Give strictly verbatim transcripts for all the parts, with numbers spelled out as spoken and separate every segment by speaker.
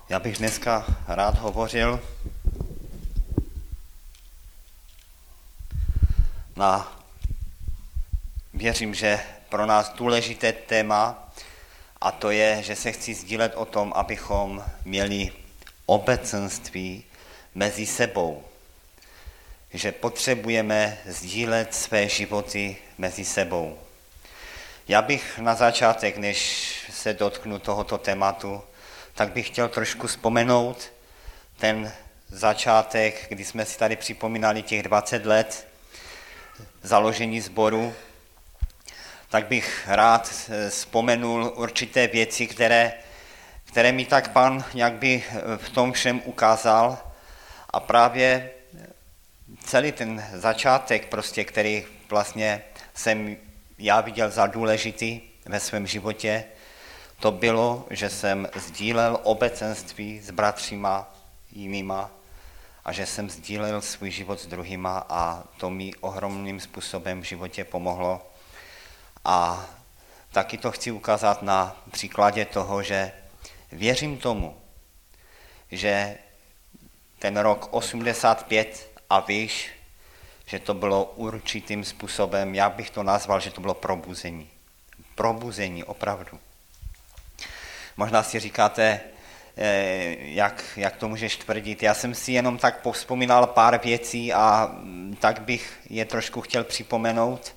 Speaker 1: Já bych dneska rád hovořil na, věřím, že pro nás důležité téma, a to je, že se chci sdílet o tom, abychom měli obecenství mezi sebou. Že potřebujeme sdílet své životy mezi sebou. Já bych na začátek, než se dotknu tohoto tématu, tak bych chtěl trošku vzpomenout ten začátek, kdy jsme si tady připomínali těch dvacet let založení sboru, tak bych rád vzpomenul určité věci, které, které mi tak Pán nějak by v tom všem ukázal. A právě celý ten začátek, prostě, který vlastně jsem já viděl za důležitý ve svém životě, to bylo, že jsem sdílel obecenství s bratříma jinýma a že jsem sdílel svůj život s druhýma a to mi ohromným způsobem v životě pomohlo. A taky to chci ukázat na příkladě toho, že věřím tomu, že ten rok osmdesát pět a víš, že to bylo určitým způsobem, já bych to nazval, že to bylo probuzení. Probuzení, opravdu. Možná si říkáte, jak, jak to můžeš tvrdit. Já jsem si jenom tak povzpomínal pár věcí a tak bych je trošku chtěl připomenout.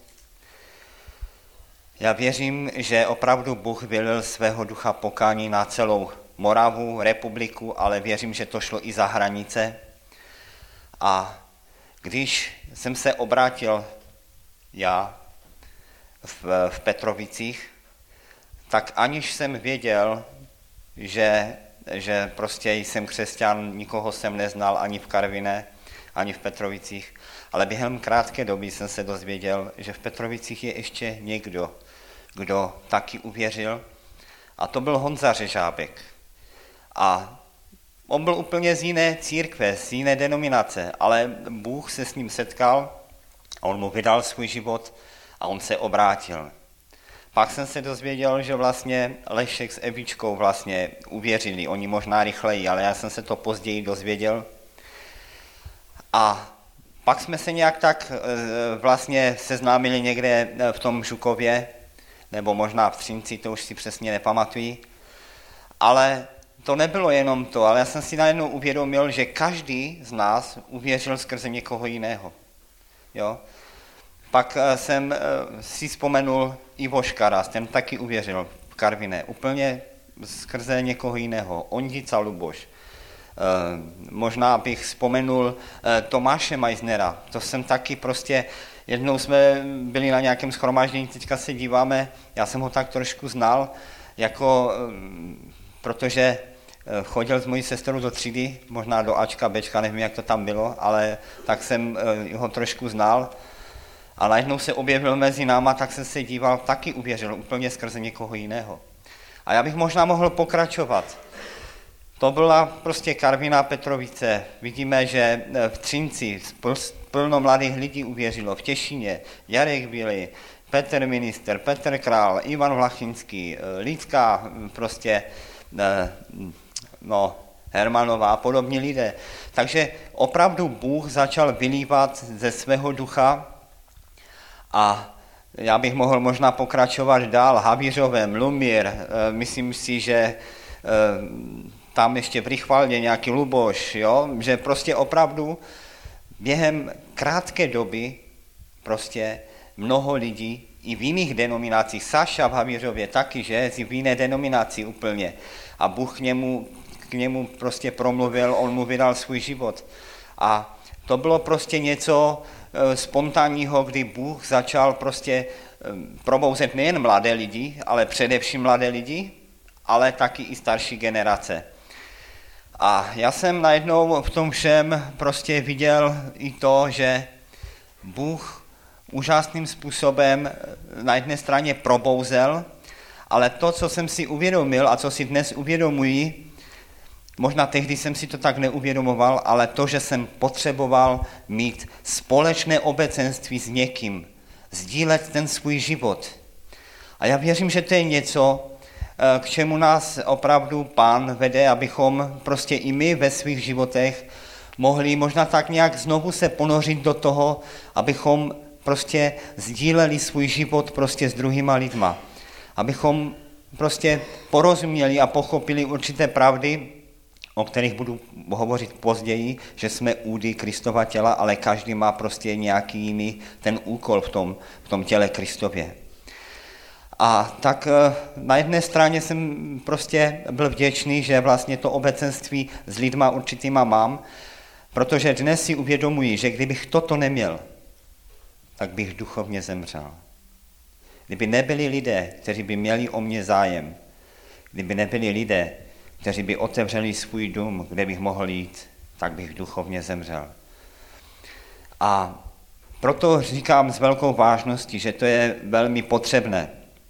Speaker 1: Já věřím, že opravdu Bůh vylil svého ducha pokání na celou Moravu, republiku, ale věřím, že to šlo i za hranice. A když jsem se obrátil já v, v Petrovicích, tak aniž jsem věděl, že, že prostě jsem křesťan, nikoho jsem neznal ani v Karviné, ani v Petrovicích, ale během krátké doby jsem se dozvěděl, že v Petrovicích je ještě někdo, kdo taky uvěřil, a to byl Honza Řežábek. A on byl úplně z jiné církve, z jiné denominace, ale Bůh se s ním setkal a on mu vydal svůj život a on se obrátil. Pak jsem se dozvěděl, že vlastně Lešek s Evičkou vlastně uvěřili, oni možná rychleji, ale já jsem se to později dozvěděl. A pak jsme se nějak tak vlastně seznámili někde v tom Žukově, nebo možná v Třinci, to už si přesně nepamatuji. Ale to nebylo jenom to, ale já jsem si najednou uvědomil, že každý z nás uvěřil skrze někoho jiného. Jo? Pak jsem si vzpomenul Ivo Škaras, ten taky uvěřil v Karviné, úplně skrze někoho jiného, Ondica Luboš. Možná bych vzpomenul Tomáše Meissnera, to jsem taky prostě, jednou jsme byli na nějakém shromáždění, teďka se díváme, já jsem ho tak trošku znal, jako, protože chodil s mojí sestrou do třídy, možná do Ačka, Bčka, nevím, jak to tam bylo, ale tak jsem ho trošku znal. A najednou se objevil mezi náma, tak jsem se díval, taky uvěřil, úplně skrze někoho jiného. A já bych možná mohl pokračovat. To byla prostě Karviná, Petrovice. Vidíme, že v Třinci plno mladých lidí uvěřilo, v Těšíně, Jarek Bílý, Petr Minister, Petr Král, Ivan Vlachinský, Lidka, prostě, no, Hermanová a podobní lidé. Takže opravdu Bůh začal vylívat ze svého ducha. A já bych mohl možná pokračovat dál, Havířovem, Lumír, myslím si, že tam ještě v Rychvaldě nějaký Luboš, jo? Že prostě opravdu během krátké doby prostě mnoho lidí i v jiných denominacích, Saša v Havířově taky, že, v jiné denominaci úplně. A Bůh k němu, k němu prostě promluvil, on mu vydal svůj život. A to bylo prostě něco spontánního, kdy Bůh začal prostě probouzet nejen mladé lidi, ale především mladé lidi, ale taky i starší generace. A já jsem najednou v tom všem prostě viděl i to, že Bůh úžasným způsobem na jedné straně probouzel, ale to, co jsem si uvědomil a co si dnes uvědomuji, možná tehdy jsem si to tak neuvědomoval, ale to, že jsem potřeboval mít společné obecenství s někým, sdílet ten svůj život. A já věřím, že to je něco, k čemu nás opravdu Pán vede, abychom prostě i my ve svých životech mohli možná tak nějak znovu se ponořit do toho, abychom prostě sdíleli svůj život prostě s druhýma lidma. Abychom prostě porozuměli a pochopili určité pravdy, o kterých budu hovořit později, že jsme údy Kristova těla, ale každý má prostě nějaký jiný ten úkol v tom, v tom těle Kristově. A tak na jedné straně jsem prostě byl vděčný, že vlastně to obecenství s lidma určitýma mám, protože dnes si uvědomuji, že kdybych toto neměl, tak bych duchovně zemřel. Kdyby nebyli lidé, kteří by měli o mě zájem, kdyby nebyli lidé, kteří by otevřeli svůj dům, kde bych mohl jít, tak bych duchovně zemřel. A proto říkám s velkou vážností, že to je velmi potřebné.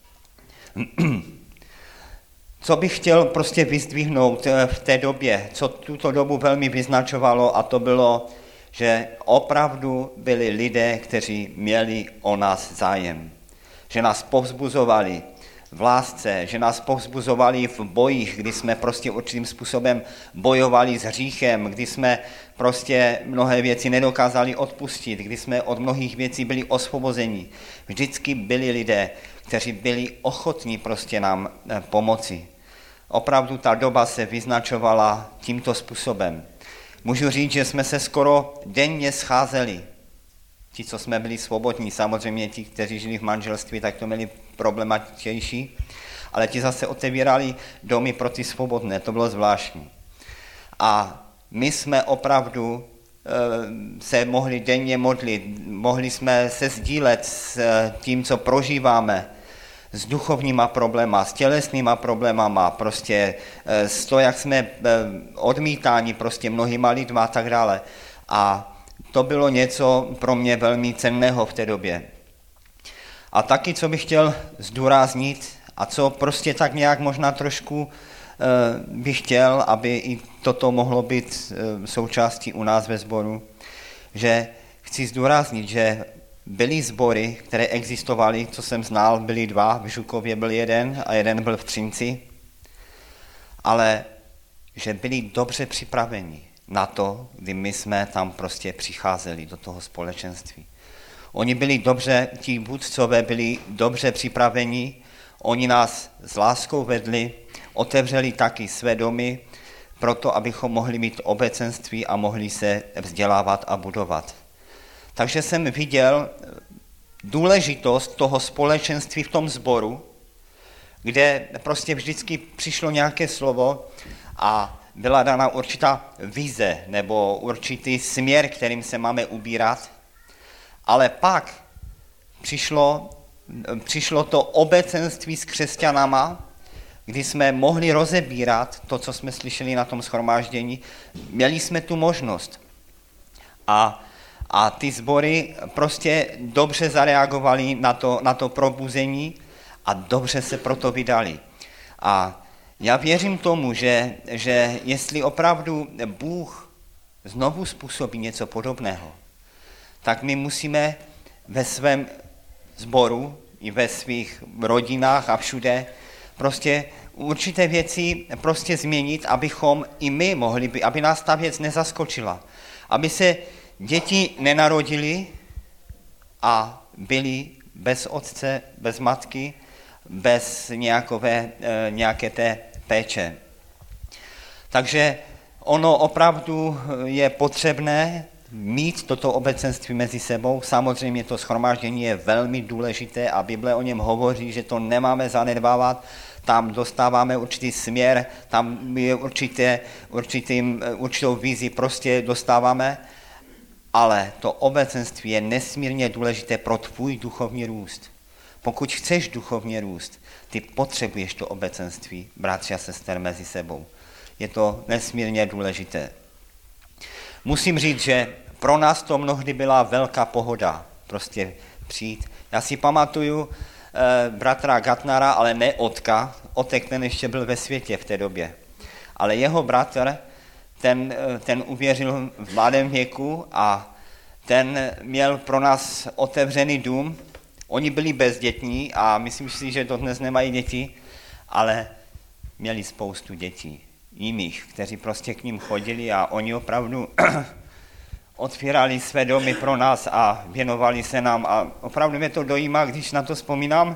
Speaker 1: Co bych chtěl prostě vyzdvihnout v té době, co tuto dobu velmi vyznačovalo, a to bylo, že opravdu byli lidé, kteří měli o nás zájem. Že nás povzbuzovali v lásce, že nás povzbuzovali v bojích, kdy jsme prostě určitým způsobem bojovali s hříchem, kdy jsme prostě mnohé věci nedokázali odpustit, kdy jsme od mnohých věcí byli osvobozeni. Vždycky byli lidé, kteří byli ochotní prostě nám pomoci. Opravdu ta doba se vyznačovala tímto způsobem. Můžu říct, že jsme se skoro denně scházeli. Ti, co jsme byli svobodní, samozřejmě ti, kteří žili v manželství, tak to měli problematičtější, ale ti zase otevírali domy pro ty svobodné, to bylo zvláštní. A my jsme opravdu e, se mohli denně modlit, mohli jsme se sdílet s tím, co prožíváme, s duchovníma probléma, s tělesnýma problémama, prostě s to, jak jsme odmítáni prostě mnohýma lidma a tak dále. A to bylo něco pro mě velmi cenného v té době. A taky, co bych chtěl zdůraznit a co prostě tak nějak možná trošku bych chtěl, aby i toto mohlo být součástí u nás ve sboru, že chci zdůraznit, že byly sbory, které existovaly, co jsem znal, byly dva, v Žukově byl jeden a jeden byl v Třinci, ale že byli dobře připraveni na to, kdy my jsme tam prostě přicházeli do toho společenství. Oni byli dobře, ti vůdcové byli dobře připraveni, oni nás s láskou vedli, otevřeli taky své domy, proto abychom mohli mít obecenství a mohli se vzdělávat a budovat. Takže jsem viděl důležitost toho společenství v tom sboru, kde prostě vždycky přišlo nějaké slovo a byla dána určitá vize nebo určitý směr, kterým se máme ubírat, ale pak přišlo, přišlo to obecenství s křesťanama, kdy jsme mohli rozebírat to, co jsme slyšeli na tom shromáždění. Měli jsme tu možnost. A, a ty sbory prostě dobře zareagovali na to, na to probuzení a dobře se proto vydali. A já věřím tomu, že, že jestli opravdu Bůh znovu způsobí něco podobného, tak my musíme ve svém sboru i ve svých rodinách a všude prostě určité věci prostě změnit, abychom i my mohli být, aby nás ta věc nezaskočila. Aby se děti nenarodily a byly bez otce, bez matky, bez nějakové, nějaké té péče. Takže ono opravdu je potřebné mít toto obecenství mezi sebou. Samozřejmě to shromáždění je velmi důležité a Bible o něm hovoří, že to nemáme zanedbávat. Tam dostáváme určitý směr, tam je určité, určitým, určitou vizi prostě dostáváme, ale to obecenství je nesmírně důležité pro tvůj duchovní růst. Pokud chceš duchovně růst, ty potřebuješ to obecenství, bratři a sester, mezi sebou. Je to nesmírně důležité. Musím říct, že pro nás to mnohdy byla velká pohoda prostě přijít. Já si pamatuju eh, bratra Gatnara, ale ne Otka. Otek ten ještě byl ve světě v té době. Ale jeho bratr, ten, ten uvěřil v mladém věku a ten měl pro nás otevřený dům. Oni byli bezdětní a myslím si, že dodnes nemají děti, ale měli spoustu dětí, jiných, kteří prostě k ním chodili a oni opravdu otvírali své domy pro nás a věnovali se nám a opravdu mě to dojímá, když na to vzpomínám.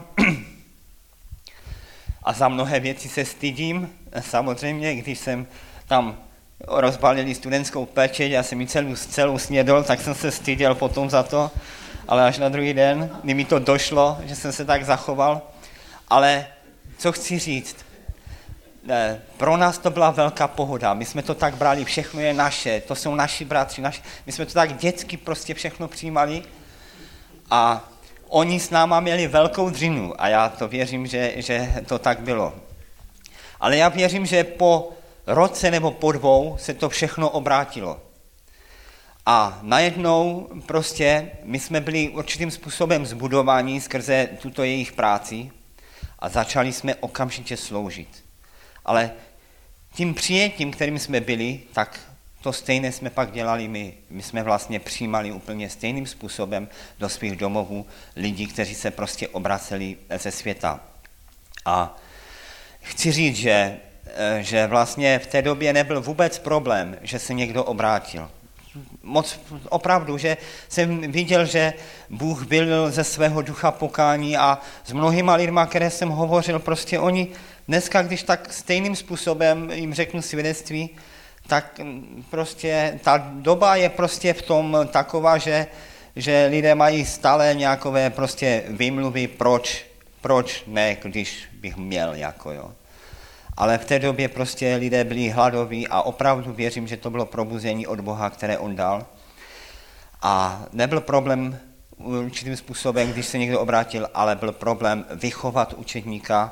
Speaker 1: A za mnohé věci se stydím, samozřejmě, když jsem tam rozbalili studentskou pečeť, já jsem ji celou, celou snědl, tak jsem se styděl potom za to, ale až na druhý den, kdy mi to došlo, že jsem se tak zachoval. Ale co chci říct, pro nás to byla velká pohoda, my jsme to tak brali, všechno je naše, to jsou naši bratři, naši, my jsme to tak dětsky prostě všechno přijímali a oni s náma měli velkou dřinu a já to věřím, že, že to tak bylo. Ale já věřím, že po roce nebo po dvou se to všechno obrátilo. A najednou prostě my jsme byli určitým způsobem zbudováni skrze tuto jejich práci a začali jsme okamžitě sloužit. Ale tím přijetím, kterým jsme byli, tak to stejné jsme pak dělali my. My jsme vlastně přijímali úplně stejným způsobem do svých domovů lidi, kteří se prostě obraceli ze světa. A chci říct, že, že vlastně v té době nebyl vůbec problém, že se někdo obrátil. Moc opravdu, že jsem viděl, že Bůh byl ze svého ducha pokání a s mnohýma lidma, které jsem hovořil, prostě oni dneska, když tak stejným způsobem jim řeknu svědectví, tak prostě ta doba je prostě v tom taková, že, že lidé mají stále nějakové prostě výmluvy, proč, proč ne, když bych měl, jako jo. Ale v té době prostě lidé byli hladoví a opravdu věřím, že to bylo probuzení od Boha, které on dal. A nebyl problém určitým způsobem, když se někdo obrátil, ale byl problém vychovat učedníka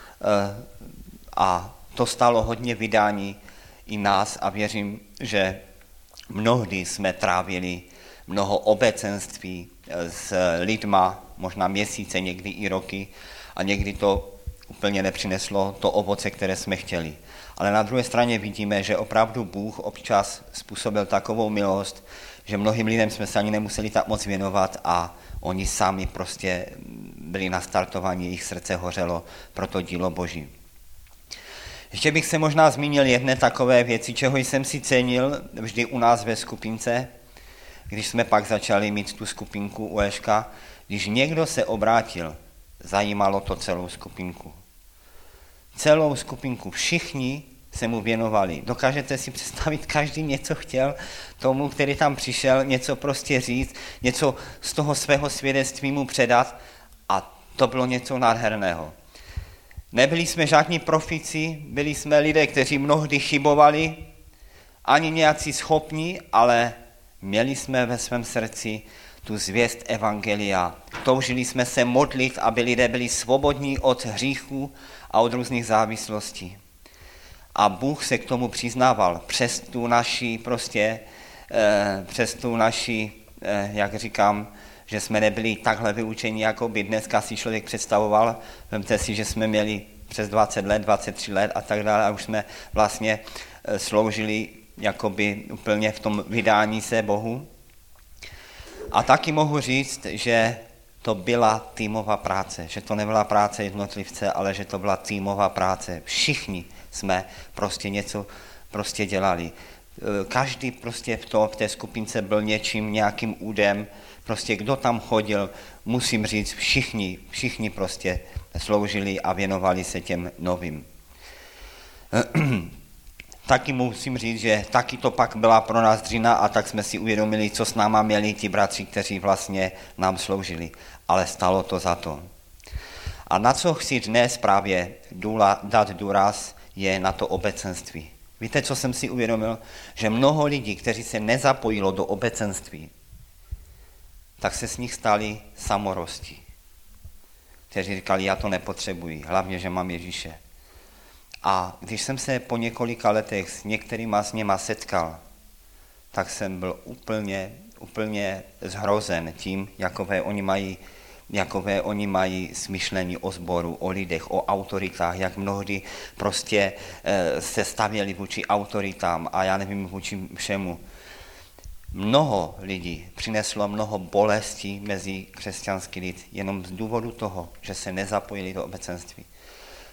Speaker 1: a to stálo hodně vydání i nás a věřím, že mnohdy jsme trávili mnoho obecenství s lidma, možná měsíce, někdy i roky a někdy to úplně nepřineslo to ovoce, které jsme chtěli. Ale na druhé straně vidíme, že opravdu Bůh občas způsobil takovou milost, že mnohým lidem jsme se ani nemuseli tak moc věnovat a oni sami prostě byli nastartovaní, jejich srdce hořelo pro to dílo Boží. Ještě bych se možná zmínil jedné takové věci, čeho jsem si cenil vždy u nás ve skupince, když jsme pak začali mít tu skupinku U E Š K, když někdo se obrátil, zajímalo to celou skupinku. Celou skupinku, všichni se mu věnovali. Dokážete si představit, každý něco chtěl tomu, který tam přišel, něco prostě říct, něco z toho svého svědectví mu předat a to bylo něco nádherného. Nebyli jsme žádní profici, byli jsme lidé, kteří mnohdy chybovali, ani nějací schopní, ale měli jsme ve svém srdci tu zvěst evangelia. Toužili jsme se modlit, aby lidé byli svobodní od hříchů a od různých závislostí. A Bůh se k tomu přiznával přes tu naši prostě, eh, přes tu naši, eh, jak říkám, že jsme nebyli takhle vyučeni, jako by dneska si člověk představoval. Vemte si, že jsme měli přes dvacet let, dvacet tři let a tak dále a už jsme vlastně eh, sloužili jakoby úplně v tom vydání se Bohu. A taky mohu říct, že to byla týmová práce, že to nebyla práce jednotlivce, ale že to byla týmová práce. Všichni jsme prostě něco prostě dělali. Každý prostě v, to, v té skupince byl něčím, nějakým údem, prostě kdo tam chodil, musím říct, všichni, všichni prostě sloužili a věnovali se těm novým. Taky musím říct, že taky to pak byla pro nás dřina a tak jsme si uvědomili, co s náma měli ti bratři, kteří vlastně nám sloužili. Ale stalo to za to. A na co chci dnes právě dát důraz, je na to obecenství. Víte, co jsem si uvědomil? Že mnoho lidí, kteří se nezapojilo do obecenství, tak se z nich stali samorosti. Kteří říkali, já to nepotřebuji, hlavně, že mám Ježíše. A když jsem se po několika letech s některýma z něma setkal, tak jsem byl úplně, úplně zhrozen tím, jakové oni mají, jakové oni mají smyšlení o sboru, o lidech, o autoritách, jak mnohdy prostě e, se stavěli vůči autoritám a já nevím vůči všemu. Mnoho lidí přineslo mnoho bolestí mezi křesťanský lid jenom z důvodu toho, že se nezapojili do obecenství.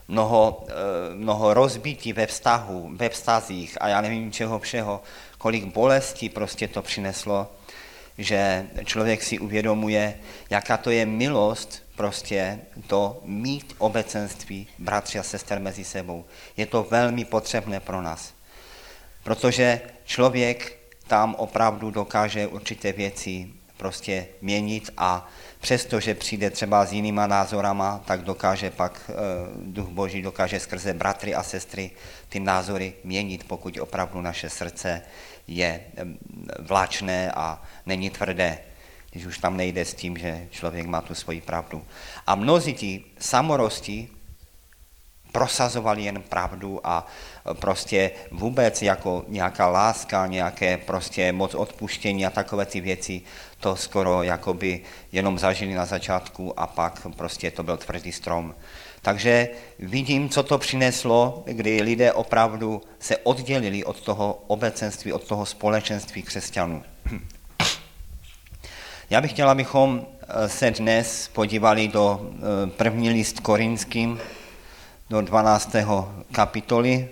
Speaker 1: mnoho, mnoho rozbití ve vztahu, ve vztazích a já nevím čeho všeho, kolik bolestí prostě to přineslo, že člověk si uvědomuje, jaká to je milost prostě to mít obecenství bratři a sester mezi sebou. Je to velmi potřebné pro nás, protože člověk tam opravdu dokáže určité věci prostě měnit a přestože přijde třeba s jinýma názorama, tak dokáže pak, Duch Boží dokáže skrze bratry a sestry ty názory měnit, pokud opravdu naše srdce je vláčné a není tvrdé, když už tam nejde s tím, že člověk má tu svoji pravdu. A mnozí ti samorosti prosazovali jen pravdu a prostě vůbec jako nějaká láska, nějaké prostě moc odpuštění a takové ty věci, to skoro jakoby jenom zažili na začátku a pak prostě to byl tvrdý strom. Takže vidím, co to přineslo, kdy lidé opravdu se oddělili od toho obecenství, od toho společenství křesťanů. Já bych chtěl, abychom se dnes podívali do první list Korinským, do dvanáctého kapitoly,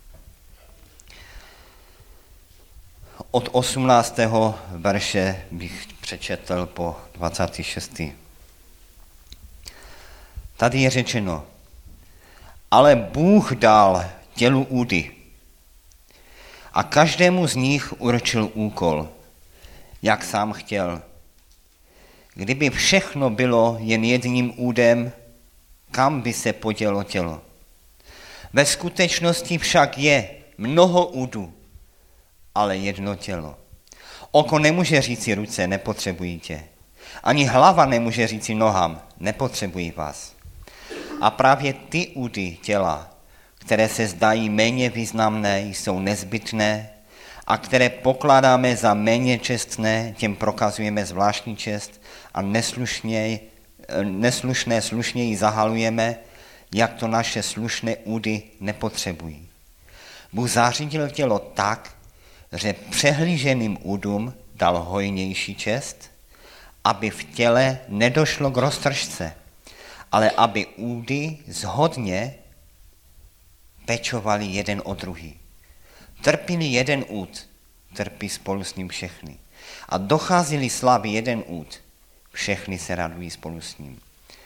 Speaker 1: od osmnáctého verše bych přečetl po dvacátý šestý Tady je řečeno, ale Bůh dal tělu údy a každému z nich určil úkol, jak sám chtěl. Kdyby všechno bylo jen jedním údem, kam by se podělo tělo? Ve skutečnosti však je mnoho údů, ale jedno tělo. Oko nemůže říci ruce, nepotřebují tě. Ani hlava nemůže říci nohám, nepotřebují vás. A právě ty údy těla, které se zdají méně významné, jsou nezbytné a které pokládáme za méně čestné, těm prokazujeme zvláštní čest a neslušně, neslušné slušněji zahalujeme, jak to naše slušné údy nepotřebují. Bůh zařídil tělo tak, že přehlíženým údům dal hojnější čest, aby v těle nedošlo k roztržce, ale aby údy zhodně pečovali jeden o druhý. Trpili jeden úd, trpí spolu s ním všechny. A docházeli slávy jeden úd, všechny se radují spolu s ním.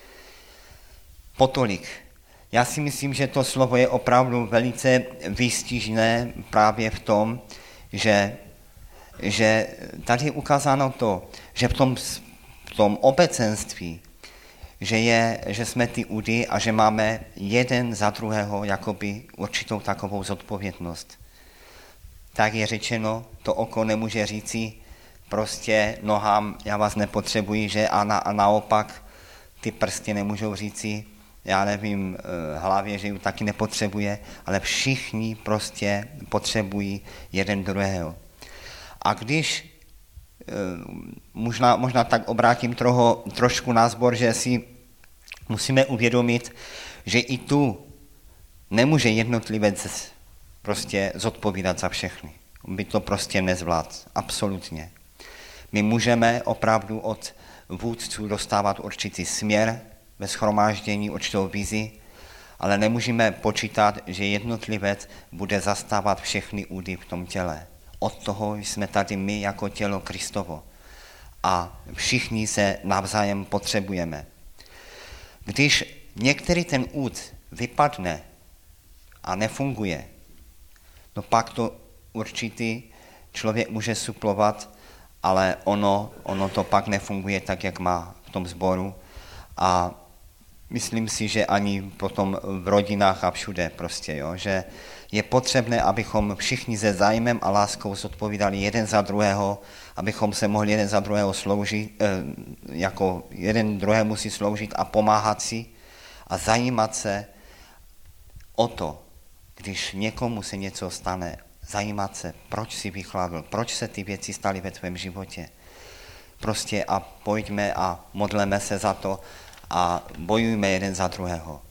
Speaker 1: Potolik. Já si myslím, že to slovo je opravdu velice výstižné právě v tom, že, že tady je ukázáno to, že v tom, v tom obecenství, že, je, že jsme ty údy a že máme jeden za druhého jakoby určitou takovou zodpovědnost. Tak je řečeno, to oko nemůže říci prostě nohám, já vás nepotřebuji, že a, na, a naopak ty prsty nemůžou říci, já nevím, hlavě, že ji taky nepotřebuje, ale všichni prostě potřebují jeden druhého. A když možná, možná tak obrátím troho, trošku na zbor, že si musíme uvědomit, že i tu nemůže jednotlivec prostě zodpovídat za všechny. By to prostě nezvládl, absolutně. My můžeme opravdu od vůdců dostávat určitý směr ve shromáždění, určitou vizi, ale nemůžeme počítat, že jednotlivec bude zastávat všechny údy v tom těle. Od toho jsme tady my jako tělo Kristovo a všichni se navzájem potřebujeme. Když některý ten úd vypadne a nefunguje, no pak to určitý člověk může suplovat, ale ono, ono to pak nefunguje tak, jak má v tom sboru a myslím si, že ani potom v rodinách a všude prostě, jo, že je potřebné, abychom všichni se zájmem a láskou zodpovídali jeden za druhého, abychom se mohli jeden za druhého sloužit, jako jeden druhému si sloužit a pomáhat si a zajímat se o to, když někomu se něco stane, zajímat se, proč si vychladl, proč se ty věci staly ve tvém životě. Prostě a pojďme a modleme se za to a bojujme jeden za druhého.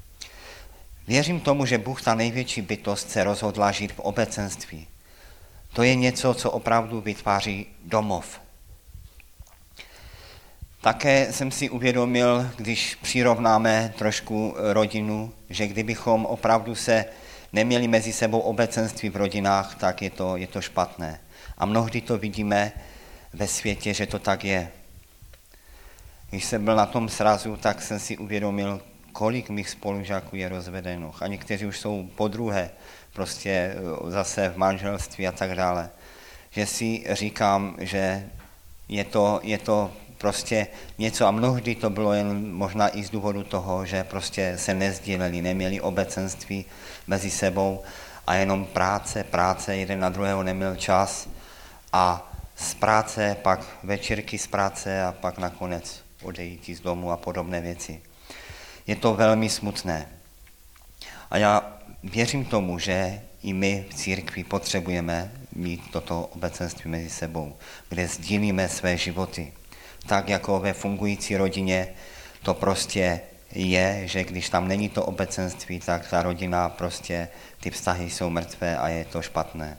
Speaker 1: Věřím tomu, že Bůh, ta největší bytost, se rozhodla žít v obecenství. To je něco, co opravdu vytváří domov. Také jsem si uvědomil, když přirovnáme trošku rodinu, že kdybychom opravdu se neměli mezi sebou obecenství v rodinách, tak je to, je to špatné. A mnohdy to vidíme ve světě, že to tak je. Když jsem byl na tom srazu, tak jsem si uvědomil, kolik mých spolužáků je rozvedeno. A někteří už jsou podruhé, prostě zase v manželství a tak dále. Že si říkám, že je to, je to prostě něco, a mnohdy to bylo jen možná i z důvodu toho, že prostě se nezdíleli, neměli obecenství mezi sebou a jenom práce, práce, jeden na druhého neměl čas a z práce pak večírky z práce a pak nakonec odejít z domu a podobné věci. Je to velmi smutné. A já věřím tomu, že i my v církvi potřebujeme mít toto obecenství mezi sebou, kde sdílíme své životy. Tak jako ve fungující rodině to prostě je, že když tam není to obecenství, tak ta rodina prostě, ty vztahy jsou mrtvé a je to špatné.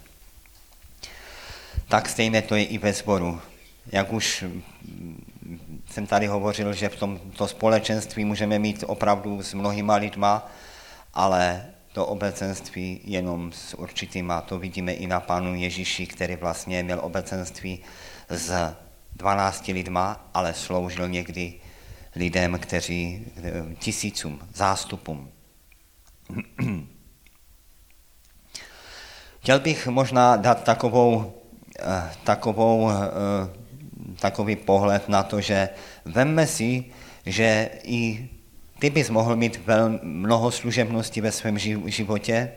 Speaker 1: Tak stejné to je i ve sboru. Jak už jsem tady hovořil, že v tomto společenství můžeme mít opravdu s mnohýma lidma, ale to obecenství jenom s určitýma. To vidíme i na Pánu Ježíši, který vlastně měl obecenství s dvanácti lidma, ale sloužil někdy lidem, kteří tisícům, zástupům. Chtěl bych možná dát takovou, takovou, takový pohled na to, že vemme si, že i ty bys mohl mít velmi mnoho služebností ve svém životě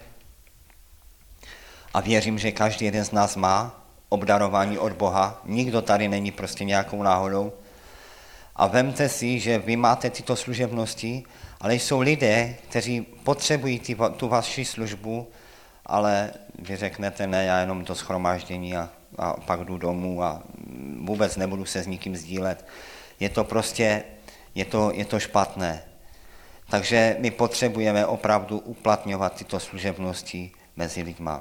Speaker 1: a věřím, že každý jeden z nás má obdarování od Boha. Nikdo tady není prostě nějakou náhodou. A vemte si, že vy máte tyto služebnosti, ale jsou lidé, kteří potřebují ty, tu vaši službu, ale vy řeknete, ne, já jenom to shromáždění a, a pak jdu domů a vůbec nebudu se s nikým sdílet. Je to prostě, je to, je to špatné. Takže my potřebujeme opravdu uplatňovat tyto služebnosti mezi lidma.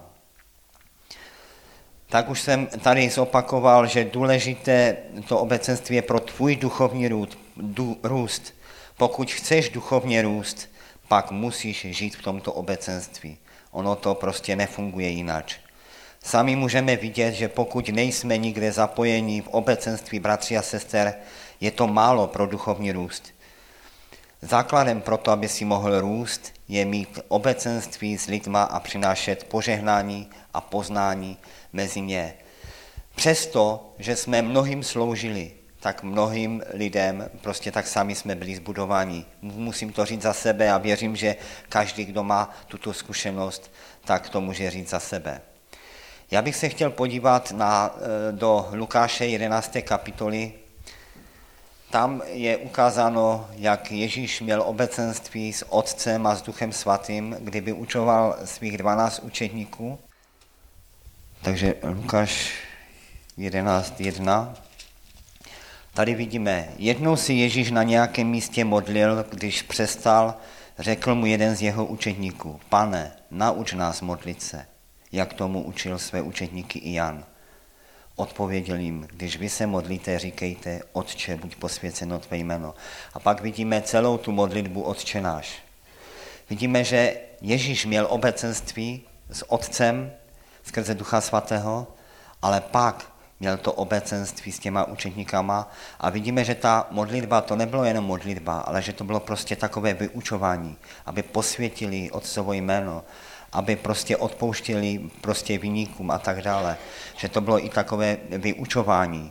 Speaker 1: Tak už jsem tady zopakoval, že důležité to obecenství je pro tvůj duchovní růst. Pokud chceš duchovně růst, pak musíš žít v tomto obecenství. Ono to prostě nefunguje jinak. Sami můžeme vidět, že pokud nejsme nikde zapojeni v obecenství bratří a sester, je to málo pro duchovní růst. Základem pro to, aby si mohl růst, je mít obecenství s lidma a přinášet požehnání a poznání mezi ně. Přesto, že jsme mnohým sloužili, tak mnohým lidem prostě tak sami jsme byli zbudováni. Musím to říct za sebe a věřím, že každý, kdo má tuto zkušenost, tak to může říct za sebe. Já bych se chtěl podívat na, do Lukáše jedenácté kapitoly. Tam je ukázáno, jak Ježíš měl obecenství s Otcem a s Duchem Svatým, kdyby učoval svých dvanáct učedníků. Takže Lukáš jedenáct jedna. Tady vidíme, jednou si Ježíš na nějakém místě modlil, když přestal, řekl mu jeden z jeho učedníků, Pane, nauč nás modlit se, jak tomu učil své učedníky i Jan. Odpověděl jim, když vy se modlíte, říkejte, Otče, buď posvěceno tvé jméno. A pak vidíme celou tu modlitbu Otče náš. Vidíme, že Ježíš měl obecenství s Otcem skrze Ducha Svatého, ale pak měl to obecenství s těma učedníkama a vidíme, že ta modlitba to nebylo jenom modlitba, ale že to bylo prostě takové vyučování, aby posvětili Otcovo jméno, aby prostě odpouštěli prostě viníkům a tak dále. Že to bylo i takové vyučování.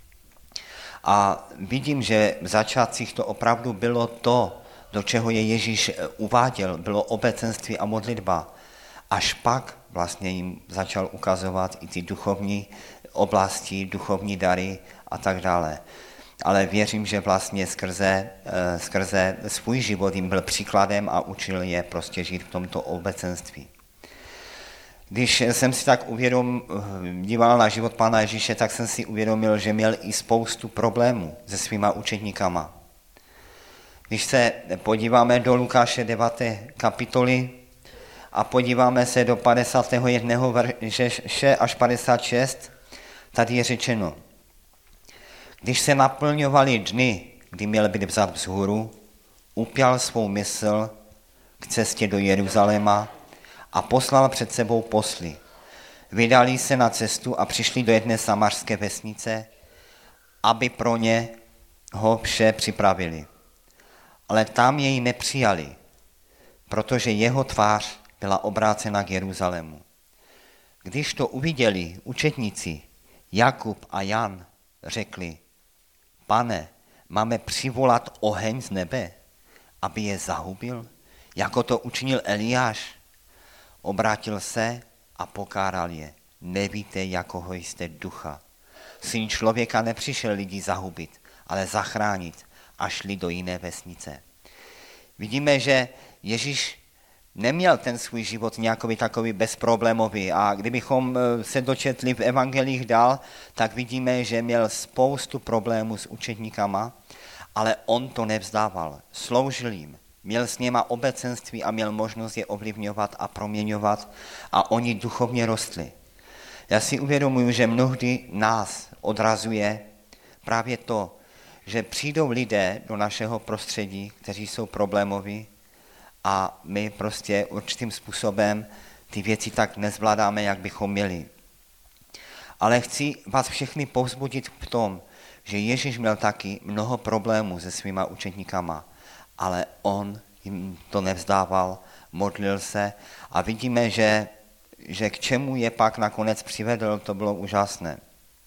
Speaker 1: A vidím, že v začátcích to opravdu bylo to, do čeho je Ježíš uváděl, bylo obecenství a modlitba. Až pak vlastně jim začal ukazovat i ty duchovní oblasti, duchovní dary a tak dále. Ale věřím, že vlastně skrze, skrze svůj život jim byl příkladem a učil je prostě žít v tomto obecenství. Když jsem si tak uvědom, díval na život Pána Ježíše, tak jsem si uvědomil, že měl i spoustu problémů se svýma učedníkama. Když se podíváme do Lukáše deváté kapitoly a podíváme se do padesátého jednoho verše až padesát šest, tady je řečeno. Když se naplňovaly dny, kdy měl být vzat vzhůru, upěl svou mysl k cestě do Jeruzaléma a poslal před sebou posly. Vydali se na cestu a přišli do jedné samařské vesnice, aby pro ně ho vše připravili. Ale tam jej nepřijali, protože jeho tvář byla obrácena k Jeruzalému. Když to uviděli učedníci Jakub a Jan, řekli: Pane, máme přivolat oheň z nebe, aby je zahubil, jako to učinil Eliáš? Obrátil se a pokáral je: Nevíte, jakoho jste ducha. Syn člověka nepřišel lidi zahubit, ale zachránit, a šli do jiné vesnice. Vidíme, že Ježíš neměl ten svůj život nějaký takový bezproblémový, a kdybychom se dočetli v evangelích dál, tak vidíme, že měl spoustu problémů s učedníkama, ale on to nevzdával. Sloužil jim, měl s něma obecenství a měl možnost je ovlivňovat a proměňovat, a oni duchovně rostli. Já si uvědomuji, že mnohdy nás odrazuje právě to, že přijdou lidé do našeho prostředí, kteří jsou problémoví, a my prostě určitým způsobem ty věci tak nezvládáme, jak bychom měli. Ale chci vás všechny povzbudit v tom, že Ježíš měl taky mnoho problémů se svýma učedníkama, ale on jim to nevzdával, modlil se, a vidíme, že, že k čemu je pak nakonec přivedl, to bylo úžasné.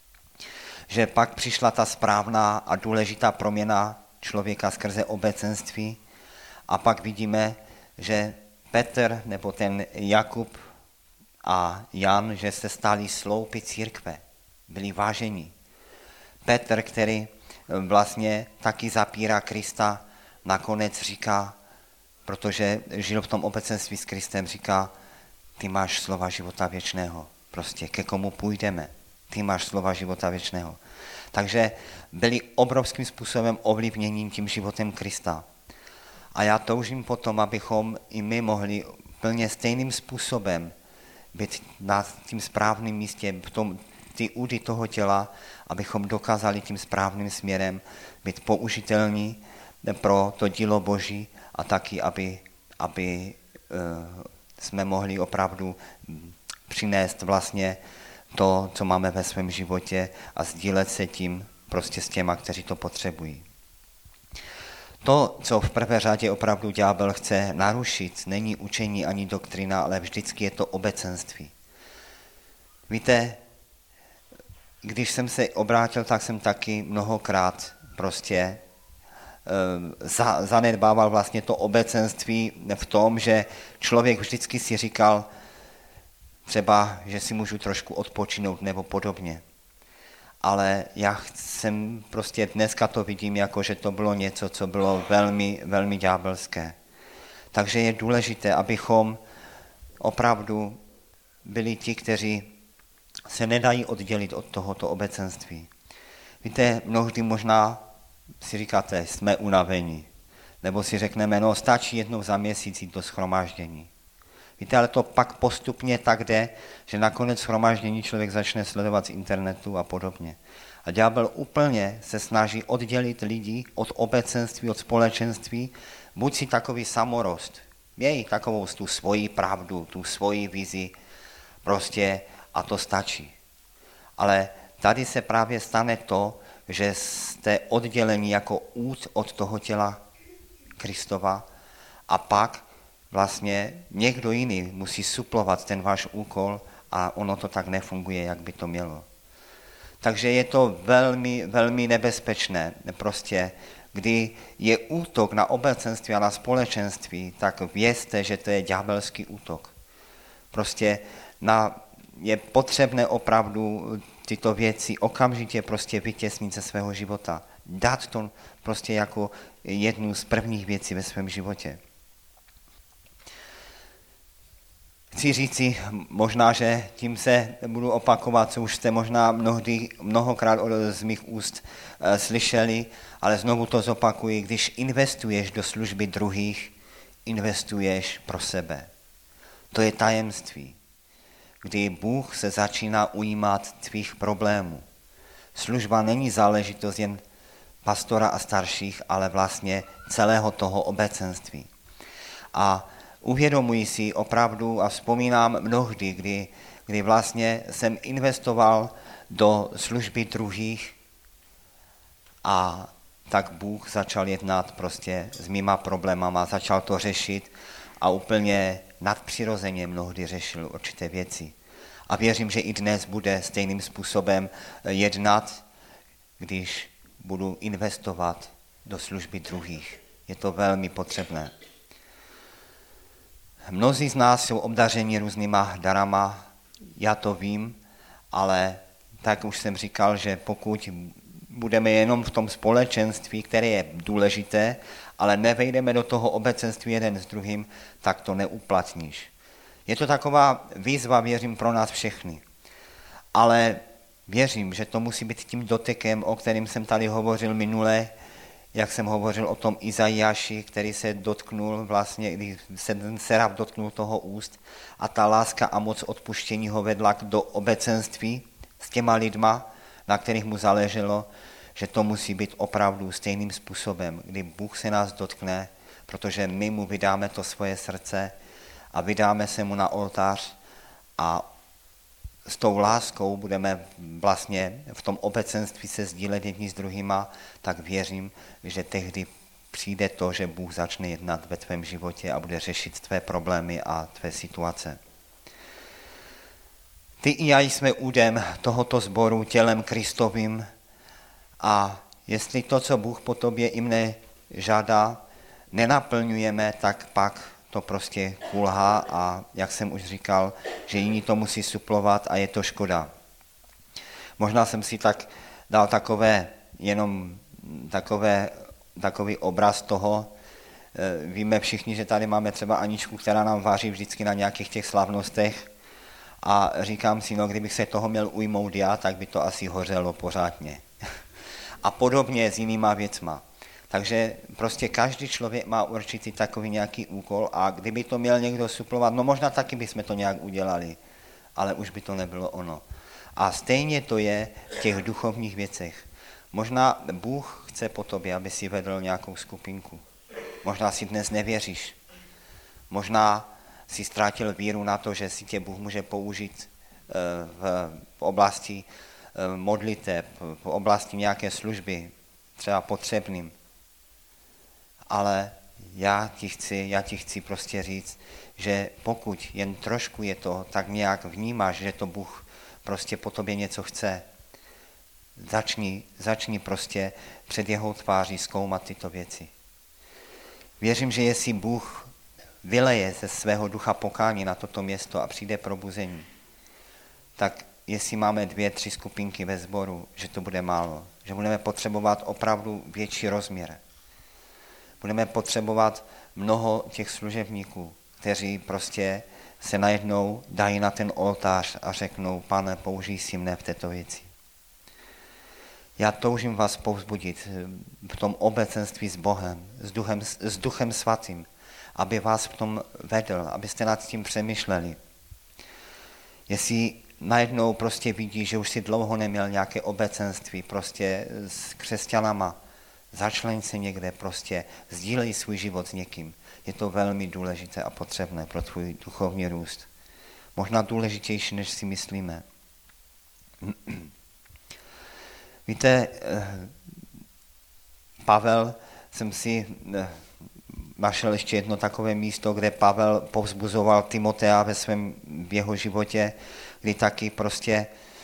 Speaker 1: Že pak přišla ta správná a důležitá proměna člověka skrze obecenství, a pak vidíme, že Petr nebo ten Jakub a Jan, že se stali sloupy církve, byli vážení. Petr, který vlastně taky zapírá Krista, nakonec říká, protože žil v tom obecenství s Kristem, říká: Ty máš slova života věčného, prostě ke komu půjdeme, ty máš slova života věčného. Takže byli obrovským způsobem ovlivněni tím životem Krista. A já toužím potom, abychom i my mohli plně stejným způsobem být na tím správným místě, v tom, ty údy toho těla, abychom dokázali tím správným směrem být použitelní pro to dílo Boží, a taky, aby, aby uh, jsme mohli opravdu přinést vlastně to, co máme ve svém životě, a sdílet se tím prostě s těma, kteří to potřebují. To, co v prvé řadě opravdu ďábel chce narušit, není učení ani doktrina, ale vždycky je to obecenství. Víte, když jsem se obrátil, tak jsem taky mnohokrát prostě za, zanedbával vlastně to obecenství v tom, že člověk vždycky si říkal třeba, že si můžu trošku odpočinout nebo podobně. Ale já jsem prostě dneska to vidím jako, že to bylo něco, co bylo velmi, velmi ďábelské. Takže je důležité, abychom opravdu byli ti, kteří se nedají oddělit od tohoto obecenství. Víte, mnohdy možná si říkáte, jsme unavení, nebo si řekneme, no stačí jednou za měsíc jít do shromáždění. Víte, ale to pak postupně tak jde, že nakonec shromáždění člověk začne sledovat z internetu a podobně. A ďábel úplně se snaží oddělit lidi od obecenství, od společenství, buď si takový samorost, měj takovou tu svoji pravdu, tu svoji vizi, prostě, a to stačí. Ale tady se právě stane to, že jste odděleni jako úd od toho těla Kristova, a pak vlastně někdo jiný musí suplovat ten váš úkol, a ono to tak nefunguje, jak by to mělo. Takže je to velmi, velmi nebezpečné. Prostě, kdy je útok na obecenství a na společenství, tak vězte, že to je ďábelský útok. Prostě na, je potřebné opravdu tyto věci okamžitě prostě vytěsnit ze svého života. Dát to prostě jako jednu z prvních věcí ve svém životě. Chci říci, možná, že tím se budu opakovat, co už jste možná mnohdy, mnohokrát z mých úst e, slyšeli, ale znovu to zopakuji: když investuješ do služby druhých, investuješ pro sebe. To je tajemství, kdy Bůh se začíná ujímat tvých problémů. služba není záležitost jen pastora a starších, ale vlastně celého toho obecenství. A uvědomuji si opravdu a vzpomínám mnohdy, kdy, kdy vlastně jsem investoval do služby druhých a tak Bůh začal jednat prostě s mýma problémama, začal to řešit a úplně nadpřirozeně mnohdy řešil určité věci. A věřím, že i dnes bude stejným způsobem jednat, když budu investovat do služby druhých. Je to velmi potřebné. Mnozí z nás jsou obdařeni různýma darama, já to vím, ale tak už jsem říkal, že pokud budeme jenom v tom společenství, které je důležité, ale nevejdeme do toho obecenství jeden s druhým, tak to neuplatníš. Je to taková výzva, věřím, pro nás všechny. Ale věřím, že to musí být tím dotekem, o kterém jsem tady hovořil minule, jak jsem hovořil o tom Izajáši, který se dotknul vlastně, když se ten seraf dotknul toho úst a ta láska a moc odpuštění ho vedla do obecenství s těma lidma, na kterých mu záleželo, že to musí být opravdu stejným způsobem, kdy Bůh se nás dotkne, protože my mu vydáme to svoje srdce a vydáme se mu na oltář a s tou láskou budeme vlastně v tom obecenství se sdílet jedni s druhýma, tak věřím, že tehdy přijde to, že Bůh začne jednat ve tvém životě a bude řešit tvé problémy a tvé situace. Ty i já jsme údem tohoto sboru, tělem Kristovým a jestli to, co Bůh po tobě i mne žádá, nenaplňujeme, tak pak to prostě kulhá a jak jsem už říkal, že jiní to musí suplovat a je to škoda. Možná jsem si tak dal takové, jenom takové, takový obraz toho. Víme všichni, že tady máme třeba Aničku, která nám vaří vždycky na nějakých těch slavnostech a říkám si, no kdybych se toho měl ujmout já, tak by to asi hořelo pořádně. A podobně s jinýma věcma. Takže prostě každý člověk má určitý takový nějaký úkol a kdyby to měl někdo suplovat, no možná taky bychom to nějak udělali, ale už by to nebylo ono. A stejně to je v těch duchovních věcech. Možná Bůh chce po tobě, aby si vedl nějakou skupinku. Možná si dnes nevěříš. Možná si ztrátil víru na to, že si tě Bůh může použít v oblasti modliteb, v oblasti nějaké služby, třeba potřebným. Ale já ti chci, já ti chci prostě říct, že pokud jen trošku je to, tak nějak vnímáš, že to Bůh prostě po tobě něco chce, začni, začni prostě před jeho tváří zkoumat tyto věci. Věřím, že jestli Bůh vyleje ze svého ducha pokání na toto město a přijde probuzení, tak jestli máme dvě, tři skupinky ve sboru, že to bude málo, že budeme potřebovat opravdu větší rozměr. Budeme potřebovat mnoho těch služebníků, kteří prostě se najednou dají na ten oltář a řeknou, Pane, použij si mne v této věci. Já toužím vás povzbudit v tom obecenství s Bohem, s duchem, s duchem svatým, aby vás v tom vedl, abyste nad tím přemýšleli. Jestli najednou prostě vidíš, že už si dlouho neměl nějaké obecenství prostě s křesťanama, začleň se někde prostě, sdílej svůj život s někým. Je to velmi důležité a potřebné pro tvůj duchovní růst. Možná důležitější, než si myslíme. Víte, Pavel, jsem si našel ještě jedno takové místo, kde Pavel povzbuzoval Timotea ve svém v jeho životě, kdy taky prostě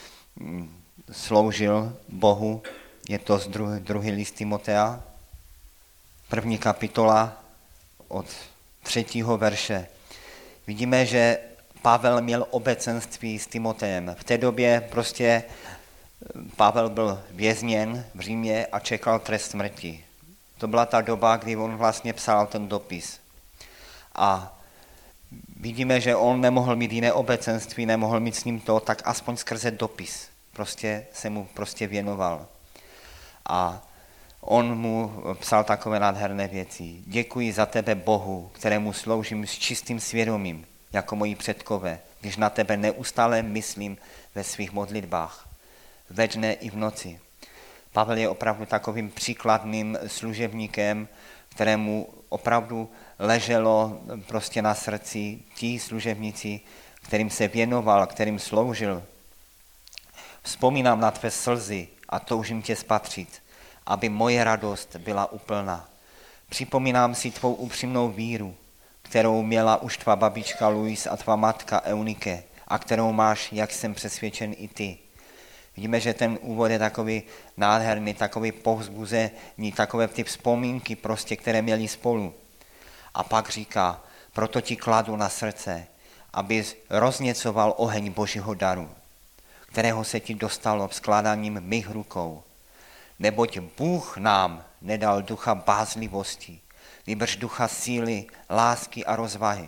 Speaker 1: sloužil Bohu. Je to z druhý, druhý list Timotea, první kapitola od třetího verše. Vidíme, že Pavel měl obecenství s Timoteem. V té době prostě Pavel byl vězněn v Římě a čekal trest smrti. To byla ta doba, kdy on vlastně psal ten dopis. A vidíme, že on nemohl mít jiné obecenství, nemohl mít s ním to, tak aspoň skrze dopis prostě se mu prostě věnoval. A on mu psal takové nádherné věci. Děkuji za tebe, Bohu, kterému sloužím s čistým svědomím, jako moji předkové, když na tebe neustále myslím ve svých modlitbách, ve dne i v noci. Pavel je opravdu takovým příkladným služebníkem, kterému opravdu leželo prostě na srdci ti služebníci, kterým se věnoval, kterým sloužil. Vzpomínám na tvé slzy a toužím tě spatřit, aby moje radost byla úplná. Připomínám si tvou upřímnou víru, kterou měla už tvá babička Luis a tvá matka Eunike a kterou máš, jak jsem přesvědčen, i ty. Vidíme, že ten úvod je takový nádherný, takový povzbuzení, takové ty vzpomínky prostě, které měli spolu. A pak říká, proto ti kladu na srdce, abys rozněcoval oheň Božího daru, kterého se ti dostalo skládáním mých rukou. Neboť Bůh nám nedal ducha bázlivosti, nýbrž ducha síly, lásky a rozvahy.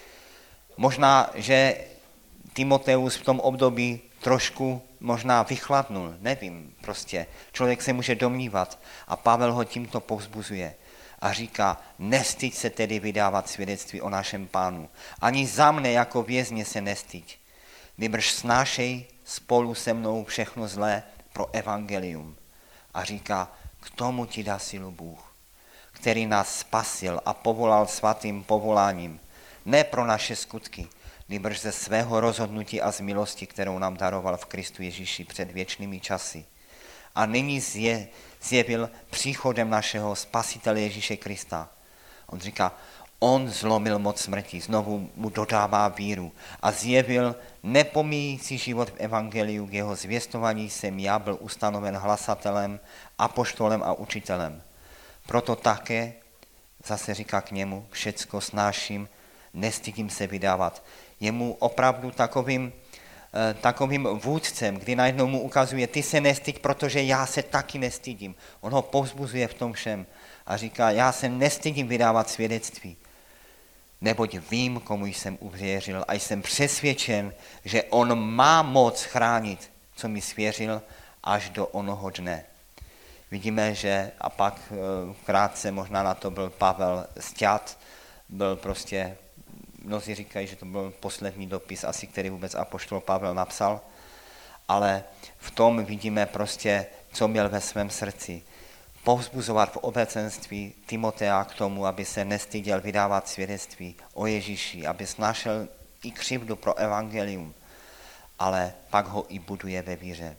Speaker 1: Možná, že Timoteus v tom období trošku možná vychladnul, nevím, prostě. Člověk se může domnívat a Pavel ho tímto povzbuzuje a říká, nestyď se tedy vydávat svědectví o našem Pánu. Ani za mne jako vězně se nestyď. Nýbrž snášej spolu se mnou všechno zlé pro evangelium. A říká, k tomu ti dá sílu Bůh, který nás spasil a povolal svatým povoláním, ne pro naše skutky, nýbrž ze svého rozhodnutí a z milosti, kterou nám daroval v Kristu Ježíši před věčnými časy. A nyní zje, zjevil příchodem našeho Spasitele Ježíše Krista. On říká, on zlomil moc smrti, znovu mu dodává víru a zjevil nepomíjící život v evangeliu, k jeho zvěstování jsem já byl ustanoven hlasatelem, apoštolem a učitelem. Proto také, zase říká k němu, všecko snáším, nestydím se vydávat. Je mu opravdu takovým, eh, takovým vůdcem, kdy najednou mu ukazuje, ty se nestyď, protože já se taky nestydím. On ho povzbuzuje v tom všem a říká, já se nestydím vydávat svědectví, neboť vím, komu jsem uvěřil a jsem přesvědčen, že on má moc chránit, co mi svěřil, až do onoho dne. Vidíme, že a pak eh, krátce možná na to byl Pavel sťat, byl prostě, mnozí říkají, že to byl poslední dopis asi, který vůbec apoštol Pavel napsal, ale v tom vidíme prostě, co měl ve svém srdci. Povzbuzovat v obecenství Timotea k tomu, aby se nestyděl vydávat svědectví o Ježíši, aby snášel i křivdu pro evangelium, ale pak ho i buduje ve víře.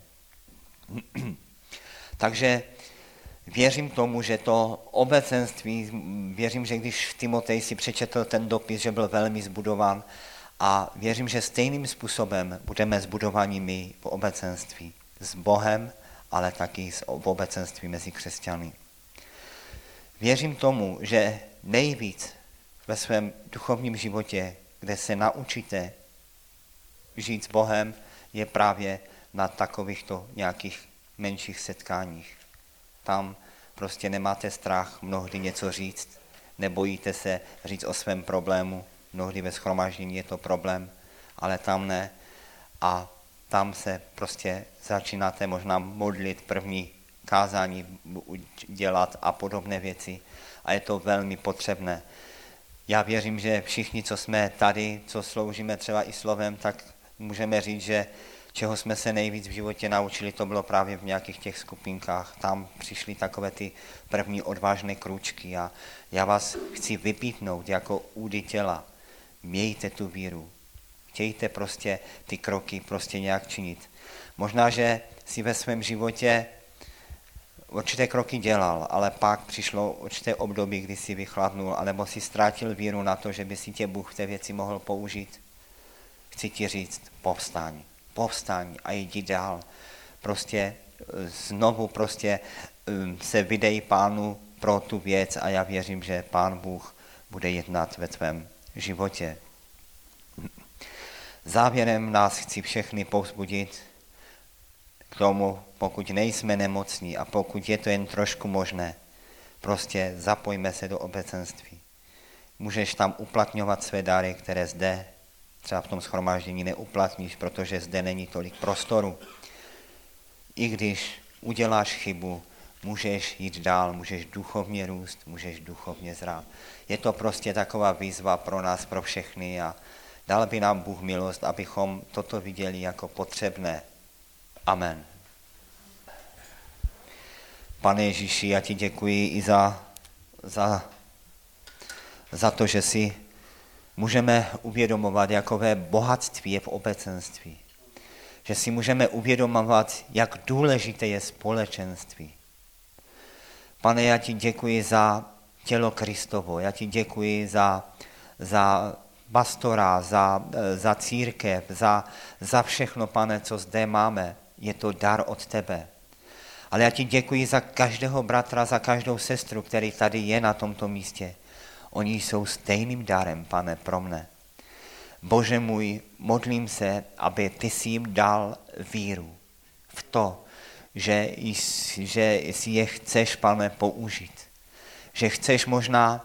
Speaker 1: Takže věřím tomu, že to obecenství, věřím, že když Timotej si přečetl ten dopis, že byl velmi zbudován a věřím, že stejným způsobem budeme zbudovaní my v obecenství s Bohem, ale taky v obecenství mezi křesťany. Věřím tomu, že nejvíc ve svém duchovním životě, kde se naučíte žít s Bohem, je právě na takovýchto nějakých menších setkáních. Tam prostě nemáte strach mnohdy něco říct, nebojíte se říct o svém problému, mnohdy ve shromáždění je to problém, ale tam ne. A tam se prostě začínáte možná modlit, první kázání dělat a podobné věci. A je to velmi potřebné. Já věřím, že všichni, co jsme tady, co sloužíme třeba i slovem, tak můžeme říct, že čeho jsme se nejvíc v životě naučili, to bylo právě v nějakých těch skupinkách. Tam přišly takové ty první odvážné krůčky a já vás chci vypítnout jako údy těla. Mějte tu víru. Chtějte prostě ty kroky prostě nějak činit. Možná, že si ve svém životě určité kroky dělal, ale pak přišlo určité období, kdy si vychladnul, anebo si ztrátil víru na to, že by si tě Bůh v té věci mohl použít. Chci ti říct, povstaň, povstaň a jdi dál. Prostě znovu prostě se vydej Pánu pro tu věc a já věřím, že Pán Bůh bude jednat ve tvém životě. Závěrem nás chci všechny povzbudit k tomu, pokud nejsme nemocní a pokud je to jen trošku možné, prostě zapojme se do obecenství. Můžeš tam uplatňovat své dary, které zde třeba v tom shromáždění neuplatníš, protože zde není tolik prostoru. I když uděláš chybu, můžeš jít dál, můžeš duchovně růst, můžeš duchovně zrát. Je to prostě taková výzva pro nás, pro všechny a dal by nám Bůh milost, abychom toto viděli jako potřebné. Amen. Pane Ježíši, já ti děkuji i za, za, za to, že si můžeme uvědomovat, jakové bohatství je v obecenství. Že si můžeme uvědomovat, jak důležité je společenství. Pane, já ti děkuji za tělo Kristovo, já ti děkuji za, za pastora, za, za církev, za, za všechno, Pane, co zde máme. Je to dar od tebe. Ale já ti děkuji za každého bratra, za každou sestru, který tady je na tomto místě. Oni jsou stejným darem, Pane, pro mne. Bože můj, modlím se, aby ty jsi jim dal víru v to, že, že si je chceš, Pane, použít. Že chceš možná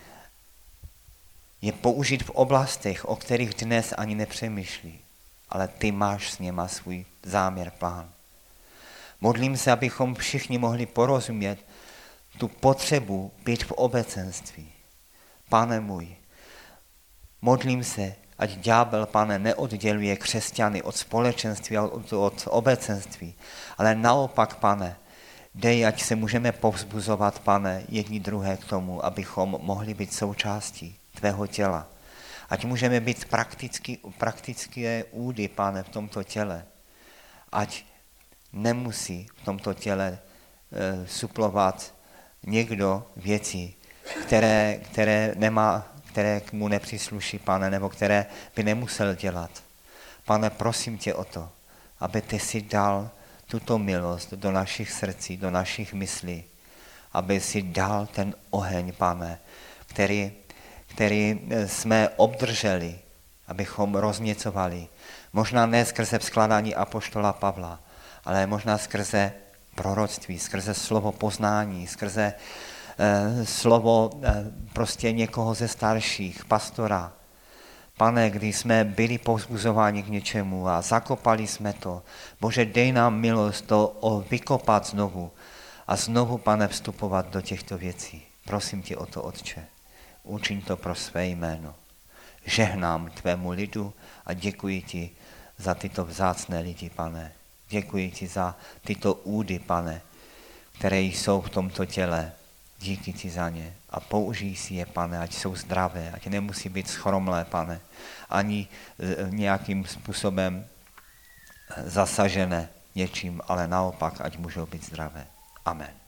Speaker 1: je použít v oblastech, o kterých dnes ani nepřemýšlí, ale ty máš s něma svůj záměr, plán. Modlím se, abychom všichni mohli porozumět tu potřebu být v obecenství. Pane můj, modlím se, ať ďábel, Pane, neodděluje křesťany od společenství a od, od obecenství, ale naopak, Pane, dej, ať se můžeme povzbuzovat, Pane, jedni druhé k tomu, abychom mohli být součástí tvého těla. Ať můžeme být prakticky, praktické údy, Pane, v tomto těle. Ať nemusí v tomto těle e, suplovat někdo věci, které, které, nemá, které mu nepřísluší, Pane, nebo které by nemusel dělat. Pane, prosím tě o to, aby ty si dal tuto milost do našich srdcí, do našich myslí, aby si dal ten oheň, Pane, který, který jsme obdrželi, abychom rozněcovali. Možná ne skrze vzkládání apoštola Pavla, ale možná skrze proroctví, skrze slovo poznání, skrze eh, slovo eh, prostě někoho ze starších, pastora. Pane, když jsme byli povzbuzováni k něčemu a zakopali jsme to, Bože, dej nám milost to vykopat znovu a znovu, Pane, vstupovat do těchto věcí. Prosím tě o to, Otče. Učiň to pro své jméno. Žehnám tvému lidu a děkuji ti za tyto vzácné lidi, Pane. Děkuji ti za tyto údy, Pane, které jsou v tomto těle. Díky ti za ně a použij si je, Pane, ať jsou zdravé, ať nemusí být schromlé, Pane, ani nějakým způsobem zasažené něčím, ale naopak, ať můžou být zdravé. Amen.